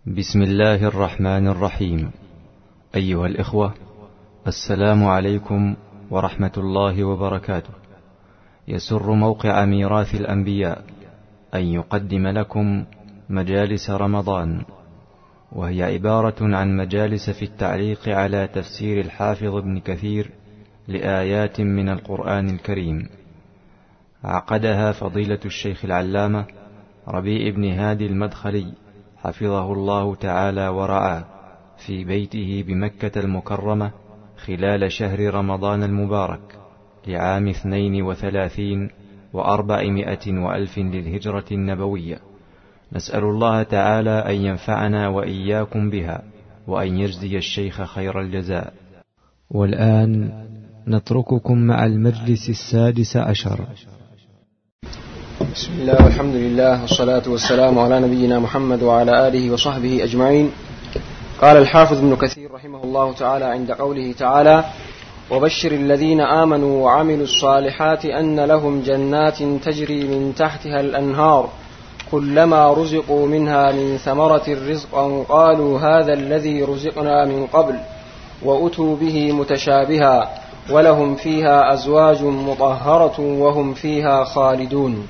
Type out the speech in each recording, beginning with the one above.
بسم الله الرحمن الرحيم. أيها الإخوة، السلام عليكم ورحمة الله وبركاته. يسر موقع ميراث الأنبياء أن يقدم لكم مجالس رمضان، وهي عبارة عن مجالس في التعليق على تفسير الحافظ ابن كثير لآيات من القرآن الكريم. عقدها فضيلة الشيخ العلامة ربيع بن هادي المدخلي حفظه الله تعالى ورعاه في بيته بمكة المكرمة خلال شهر رمضان المبارك لعام 32 و400 وألف للهجرة النبوية. نسأل الله تعالى أن ينفعنا وإياكم بها، وأن يجزي الشيخ خير الجزاء. والآن نترككم مع المجلس 16. بسم الله والحمد لله والصلاة والسلام على نبينا محمد وعلى آله وصحبه أجمعين. قال الحافظ ابن كثير رحمه الله تعالى عند قوله تعالى: وبشر الذين آمنوا وعملوا الصالحات أن لهم جنات تجري من تحتها الأنهار كلما رزقوا منها من ثمرة رزقا قالوا هذا الذي رزقنا من قبل وأتوا به متشابها ولهم فيها أزواج مطهرة وهم فيها خالدون.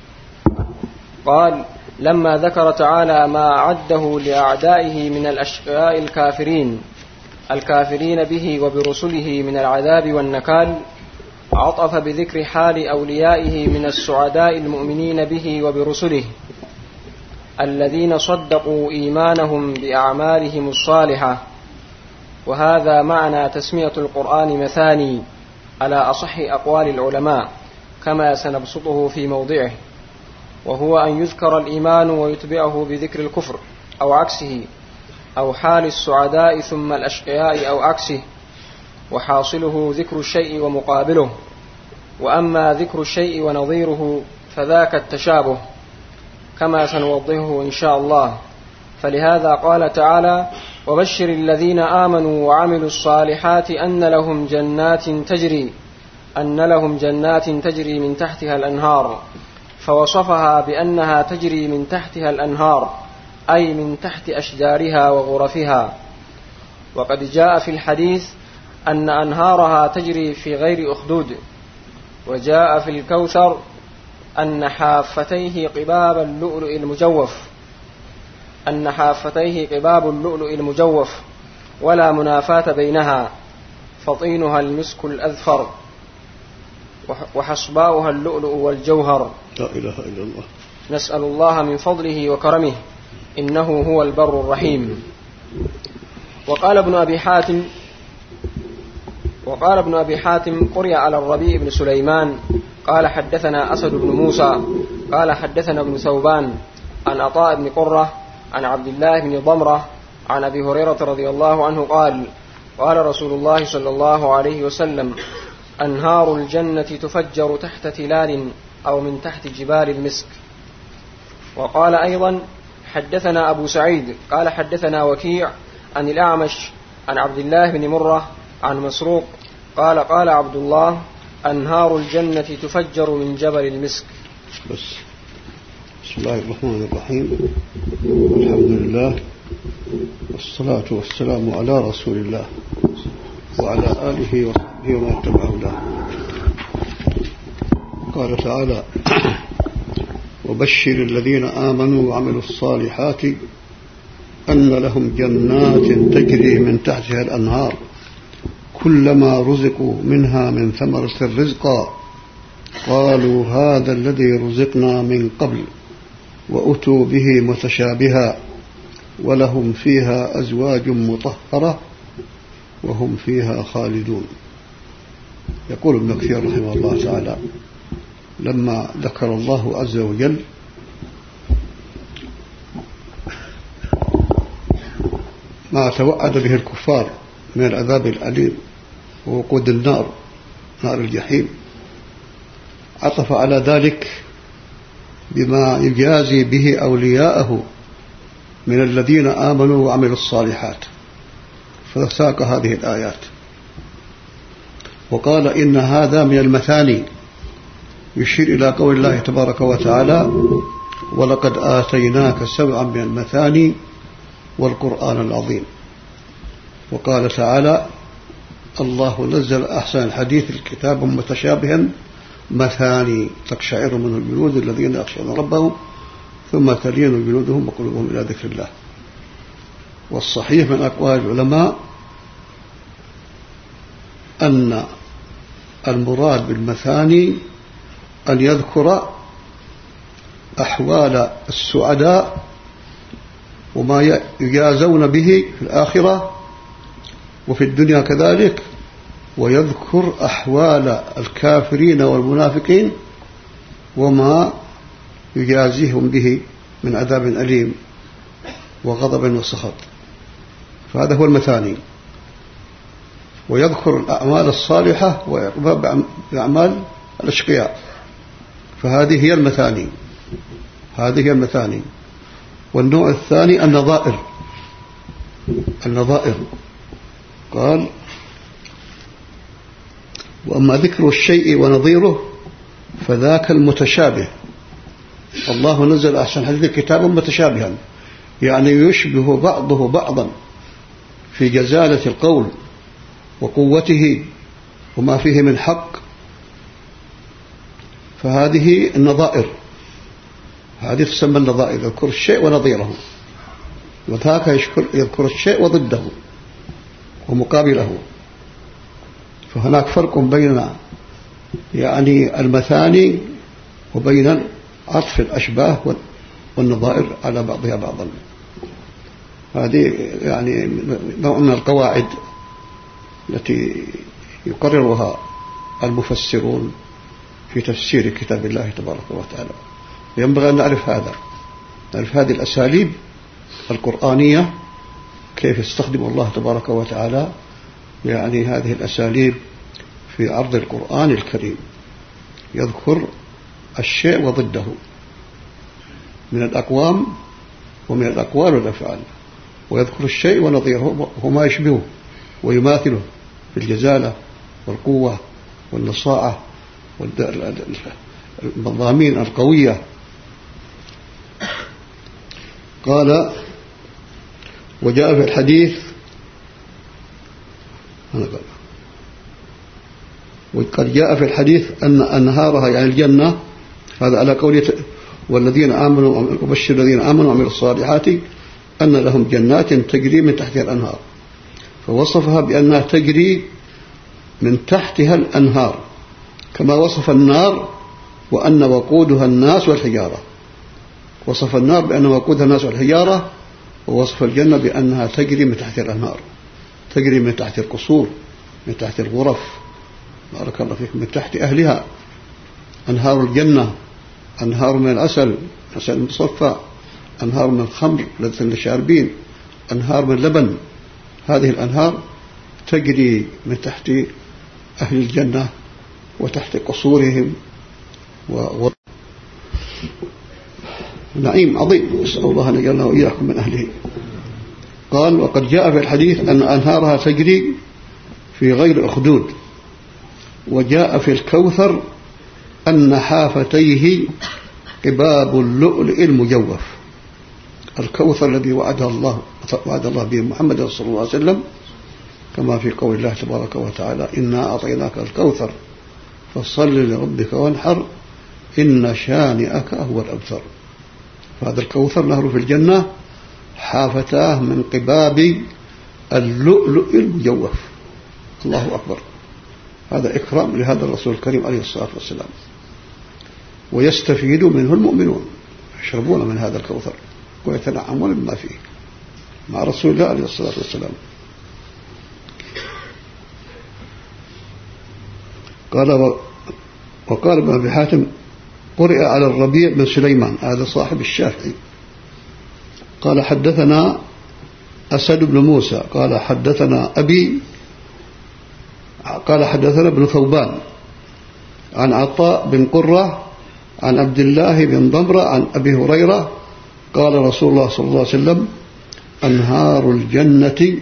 قال: لما ذكر تعالى ما أعده لأعدائه من الأشقياء الكافرين به وبرسله من العذاب والنكال، عطف بذكر حال أوليائه من السعداء المؤمنين به وبرسله الذين صدقوا إيمانهم بأعمالهم الصالحة. وهذا معنى تسمية القرآن مثاني على أصح أقوال العلماء كما سنبسطه في موضعه، وهو أن يذكر الإيمان ويتبعه بذكر الكفر أو عكسه، أو حال السعداء ثم الأشقياء أو عكسه، وحاصله ذكر الشيء ومقابله. وأما ذكر الشيء ونظيره فذاك التشابه كما سنوضحه إن شاء الله. فلهذا قال تعالى: وبشر الذين آمنوا وعملوا الصالحات أن لهم جنات تجري من تحتها الأنهار، فوصفها بأنها تجري من تحتها الأنهار أي من تحت أشجارها وغرفها. وقد جاء في الحديث أن أنهارها تجري في غير أخدود. وجاء في الكوثر أن حافتيه قباب اللؤلؤ المجوف ولا منافاة بينها، فطينها المسك الأذفر وحصباؤها اللؤلؤ والجوهر. لا إله إلا الله. نسأل الله من فضله وكرمه إنه هو البر الرحيم. وقال ابن أبي حاتم قرئ على الربيع بن سليمان قال حدثنا أسد بن موسى قال حدثنا ابن ثوبان عن عطاء بن قرة عن عبد الله بن ضمرة عن أبي هريرة رضي الله عنه قال: قال رسول الله صلى الله عليه وسلم: أنهار الجنة تفجر تحت تلال أو من تحت جبال المسك. وقال أيضا: حدثنا أبو سعيد قال حدثنا وكيع عن الأعمش عن عبد الله بن مرة عن مسروق قال: قال عبد الله: أنهار الجنة تفجر من جبل المسك. بس. بسم الله الرحمن الرحيم. الحمد لله والصلاة والسلام على رسول الله وعلى آله وصحبه ومن اتبع هداه. قال تعالى: وبشر الذين آمنوا وعملوا الصالحات أن لهم جنات تجري من تحتها الأنهار كلما رزقوا منها من ثمرة رزقا قالوا هذا الذي رزقنا من قبل وأتوا به متشابها ولهم فيها أزواج مطهرة وهم فيها خالدون. يقول ابن كثير رحمه الله تعالى: لما ذكر الله عز وجل ما توعد به الكفار من العذاب الأليم ووقود النار، نار الجحيم، عطف على ذلك بما يجازي به أولياءه من الذين آمنوا وعملوا الصالحات، فساق هذه الآيات وقال: إن هذا من المثاني، يشير إلى قول الله تبارك وتعالى: ولقد آتيناك 7 من المثاني والقرآن العظيم. وقال تعالى: الله نزل أحسن الحديث الكتاب متشابها مثاني تقشعر منه الجلود الذين يخشون ربهم ثم تلين جلودهم وقلوبهم إلى ذكر الله. والصحيح من أقوال العلماء أن المراد بالمثاني أن يذكر أحوال السعداء وما يجازون به في الآخرة وفي الدنيا كذلك، ويذكر أحوال الكافرين والمنافقين وما يجازيهم به من عذاب أليم وغضب وسخط. فهذا هو المثاني. ويذكر الأعمال الصالحة ويعقبها بأعمال الأشقياء. فهذه هي المثاني. هذه هي المثاني. والنوع الثاني النظائر. قال: وأما ذكر الشيء ونظيره فذاك المتشابه. الله نزل أحسن حديث كتابا متشابها، يعني يشبه بعضه بعضا في جزالة القول وقوته وما فيه من حق. فهذه النظائر، هذه تسمى النظائر، يذكر الشيء ونظيره. وذاك يذكر الشيء وضده ومقابله. فهناك فرق بين يعني المثاني وبين عطف الأشباه والنظائر على بعضها بعضا. هذه يعني نوع من القواعد التي يقررها المفسرون في تفسير كتاب الله تبارك وتعالى. ينبغي أن نعرف هذه الأساليب القرآنية، كيف يستخدم الله تبارك وتعالى يعني هذه الأساليب في عرض القرآن الكريم. يذكر الشيء وضده من الأقوام ومن الأقوال والأفعال، ويذكر الشيء ونظيره وما يشبهه ويماثله في الجزالة والقوة والنصاعة والمضامين القوية. قال: وجاء في الحديث وقد جاء في الحديث أن أنهارها يعني الجنة، هذا على قوله: والذين آمنوا وبشر الذين آمنوا وعملوا الصالحات أن لهم جنات تجري من تحتها الأنهار. فوصفها بأنها تجري من تحتها الأنهار، كما وصف النار وأن وقودها الناس والحجارة. وصف النار بأن وقودها الناس والحجارة، ووصف الجنة بأنها تجري من تحت الأنهار، تجري من تحت القصور، من تحت الغرف، بارك الله فيكم، من تحت أهلها. أنهار الجنة أنهار من العسل، عسل مصفى، أنهار من الخمر لذة للشاربين، أنهار من لبن. هذه الأنهار تجري من تحت أهل الجنة وتحت قصورهم نعيم عظيم، نسأل الله أن يجعلنا وإياكم من أهله. قال: وقد جاء في الحديث أن أنهارها تجري في غير أخدود. وجاء في الكوثر أن حافتيه قباب اللؤلؤ المجوف. الكوثر الذي وعد الله به محمد صلى الله عليه وسلم، كما في قول الله تبارك وتعالى: إنا أعطيناك الكوثر فصل لربك وانحر إن شانئك هو الأبتر. فهذا الكوثر نهر في الجنة حافتاه من قباب اللؤلؤ المجوف. الله أكبر. هذا إكرام لهذا الرسول الكريم عليه الصلاة والسلام. ويستفيد منه المؤمنون، يشربون من هذا الكوثر ويتنعمون بما فيه مع رسول الله عليه الصلاة والسلام. وقال ابن أبي حاتم: قرئ على الربيع بن سليمان، هذا صاحب الشافعي. قال: حدثنا أسد بن موسى قال: حدثنا أبي قال: حدثنا ابن ثوبان عن عطاء بن قرة عن عبد الله بن ضمرة عن أبي هريرة قال: رسول الله صلى الله عليه وسلم: أنهار الجنة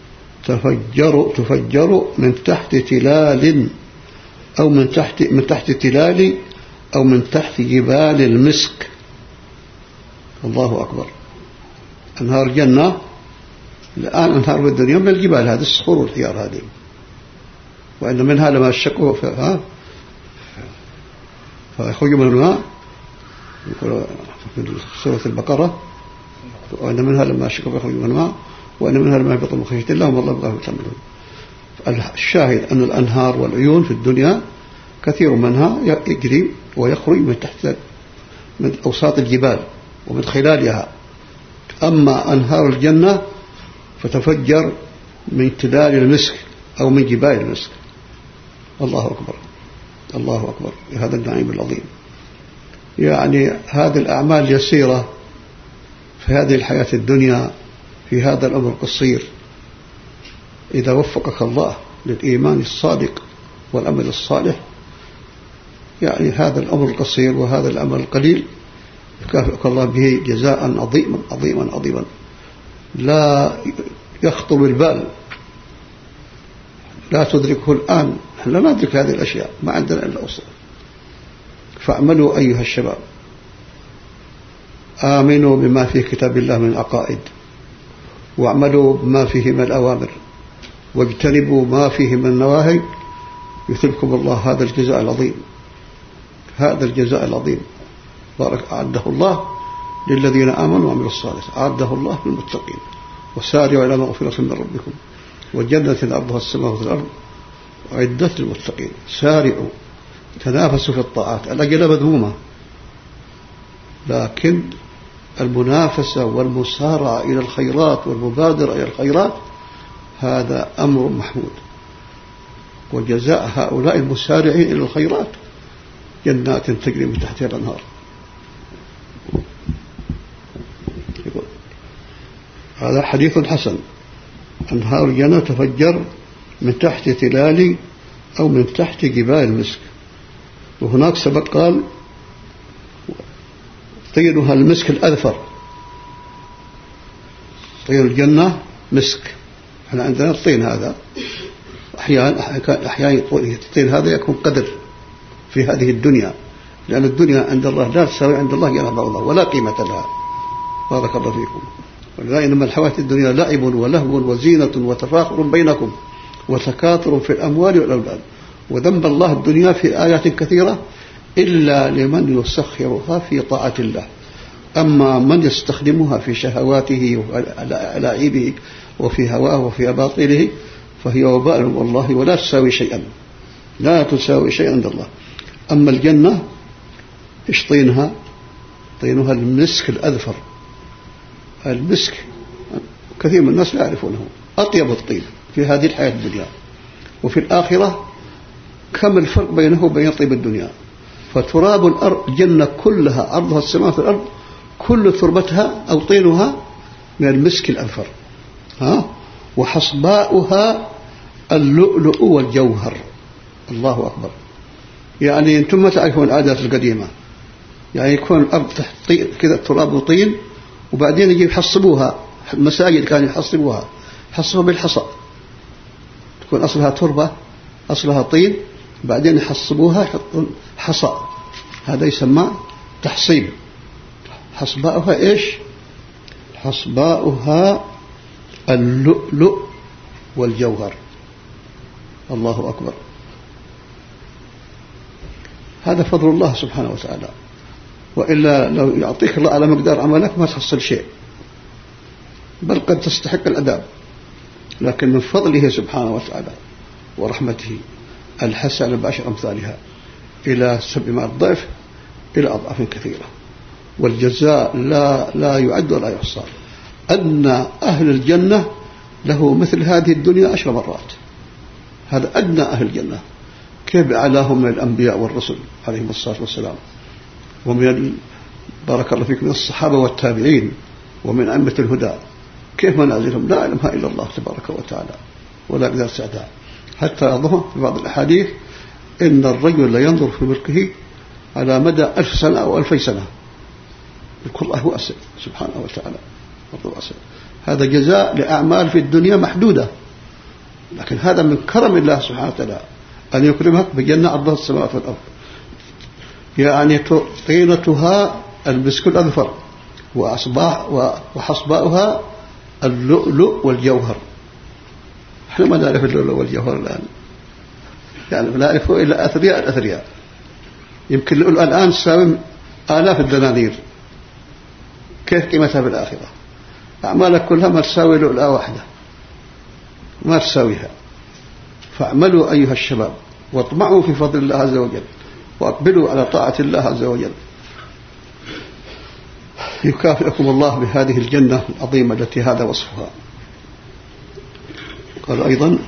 تفجر من تحت تلال أو من تحت تلال أو من تحت جبال المسك. الله أكبر. أنهار الجنة الآن أنهار في الدنيا من الجبال، هذه الصخور والحيار هذه، وإن منها لما شكوا فيخرج من الماء في سورة البقرة، وإن منها لما شكوا فيخرج من الماء وإن منها لما يهبط من خشية الله وما الله بغافل تعملون. الشاهد أن الأنهار والعيون في الدنيا كثير منها يجري ويخرج من تحت من أوساط الجبال ومن خلالها. أما أنهار الجنة فتفجر من تلال المسك أو من جبال المسك. الله أكبر، الله أكبر بهذا النعيم العظيم. يعني هذه الأعمال اليسيرة في هذه الحياة الدنيا في هذا الأمر القصير، إذا وفقك الله للإيمان الصادق والأمل الصالح، يعني هذا الأمر القصير وهذا الأمل القليل يكافئك الله به جزاء عظيما عظيما عظيما لا يخطر بالبال، لا تدركه الآن. لا ندرك هذه الأشياء، ما عندنا إلا أصول. فاعملوا أيها الشباب، آمنوا بما في كتاب الله من العقائد، واعملوا بما فيه من الأوامر، واجتنبوا ما فيه من النواهي، يثبكم الله هذا الجزاء العظيم، هذا الجزاء العظيم. بارك أعده الله للذين آمنوا وعملوا الصالحات، أعده الله للمتقين. وسارعوا إلى مغفرة من ربكم وجنة أرضها السماوات والأرض أعدت للمتقين. سارعوا، تنافسوا في الطاعات. الأجل مذمومة، لكن المنافسة والمسارعة إلى الخيرات والمبادرة إلى الخيرات هذا أمر محمود. وجزاء هؤلاء المسارعين إلى الخيرات جنات تجري من تحتها الأنهار. هذا حديث حسن. أنهار الجنة تفجر من تحت تلال أو من تحت جبال المسك. وهناك سبق قال طينها المسك الأذفر. طين الجنة مسك. احنا عندنا الطين هذا أحيانا الطين هذا يكون قدر في هذه الدنيا، لأن الدنيا عند الله لا تساوي عند الله جناح بعوضة ولا قيمة لها. بارك الله فيكم. ولذلك إنما الحياة الدنيا لعب ولهو وزينة وتفاخر بينكم وتكاثر في الأموال والأولاد. وذنب الله الدنيا في آيات كثيرة إلا لمن يسخرها في طاعة الله. أما من يستخدمها في شهواته ولاعبه وفي هواه وفي أباطيله فهي وباء والله ولا تساوي شيئا، لا تساوي شيئا عند الله. أما الجنة إيش طينها؟ طينها المسك الأذفر. المسك كثير من الناس لا يعرفونه، أطيب الطين في هذه الحياة الدنيا. وفي الآخرة كم الفرق بينه وبين طيب الدنيا. فتراب الأرض جنة كلها أرضها السماوات والأرض كل تربتها أو طينها من المسك الأذفر، وحصباؤها اللؤلؤ والجوهر. الله أكبر. يعني أنتم ما تعرفون العادات القديمة، يعني يكون الأرض تحت كذا تراب وطين، وبعدين يجي يحصبوها. المساجد كانوا يحصبوها بالحصى، تكون أصلها تربة أصلها طين، بعدين يحصبوها يحطون حصى، هذا يسمى تحصيب. حصباؤها إيش؟ حصباؤها اللؤلؤ والجوهر. الله أكبر. هذا فضل الله سبحانه وتعالى، وإلا لو يعطيك الله على مقدار عملك ما تحصل شيء، بل قد تستحق العذاب. لكن من فضله سبحانه وتعالى ورحمته الحسنة بعشر أمثالها إلى 700 ضعف إلى أضعاف كثيرة، والجزاء لا يعد ولا يحصى. أن أهل الجنة له مثل هذه الدنيا 10 مرات. هذا أدنى أهل الجنة. كيف أعلاهم من الأنبياء والرسل عليهم الصلاة والسلام، ومن بارك الله فيكم من الصحابة والتابعين ومن أئمة الهدى، كيف منازلهم لا يعلمها إلا الله تبارك وتعالى ولا يقدر سعدها. حتى أظهر في بعض الأحاديث إن الرجل لا ينظر في ملكه على مدى 1000 سنة أو 2000 سنة. يقول الله واسع سبحانه وتعالى. هذا جزاء لأعمال في الدنيا محدودة، لكن هذا من كرم الله سبحانه وتعالى أن يكرمك بجنة عرضها السماوات والأرض. يعني طينتها المسك الأذفر وحصباؤها اللؤلؤ والجوهر. احنا ما نعرف اللؤلؤ والجوهر الآن، يعني لا نعرفه إلا أثرياء الأثرياء. يمكن اللؤلؤ الآن تساوي آلاف الدنانير، كيف قيمتها بالآخرة؟ أعمالك كلها ما تساوي لؤلؤة واحدة، ما تساويها. فاعملوا أيها الشباب واطمعوا في فضل الله عز وجل وأقبلوا على طاعة الله عز وجل، يكافئكم الله بهذه الجنة العظيمة التي هذا وصفها. قال أيضا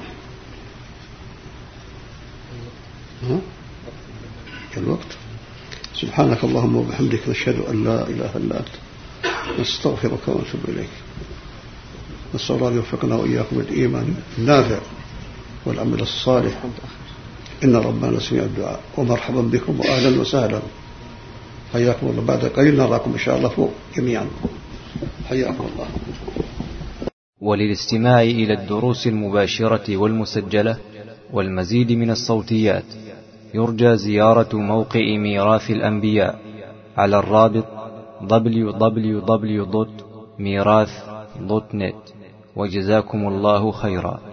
الوقت. سبحانك اللهم وبحمدك نشهد أن لا إله إلا أنت نستغفرك ونتوب إليك. نسأل الله يوفقنا وإياكم بالإيمان النافع والعمل الصالح، إن ربنا سميع الدعاء. ومرحبا بكم وأهلا وسهلا، حياكم الله. بعد قليل نراكم إن شاء الله فوق جميعا، حياكم الله. وللاستماع إلى الدروس المباشرة والمسجلة والمزيد من الصوتيات يرجى زيارة موقع ميراث الأنبياء على الرابط www.mirath.net. وجزاكم الله خيرا.